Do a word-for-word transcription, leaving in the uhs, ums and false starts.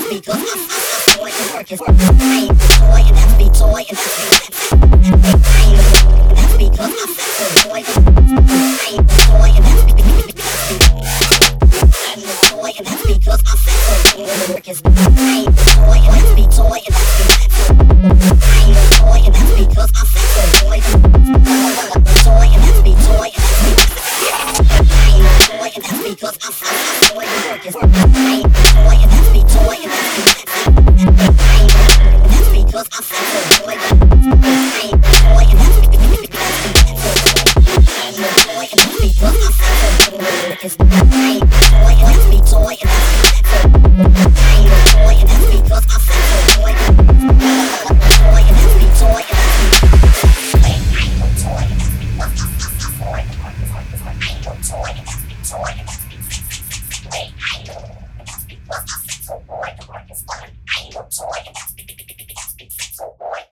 because I, I, I, boy, the work is work. I ain't a toy, and that's be toy, and that's be I ain't a toy, and that's because I said so, boy. I ain't a toy, and that's be I ain't a toy, and that's because I said so, boy. The work is I ain't a toy, and that's be toy, and that's be I ain't a toy, and that's because I said so, boy. A toy, and that's be toy, and that's be I ain't a toy, and that's because I said so, boy. The work is I ain't a toy, and that's be toy, and that's be I ain't a toy, and that's because I said so, boy. I ain't a toy, and that's be I ain't a toy, and that's because I said so, boy. The work is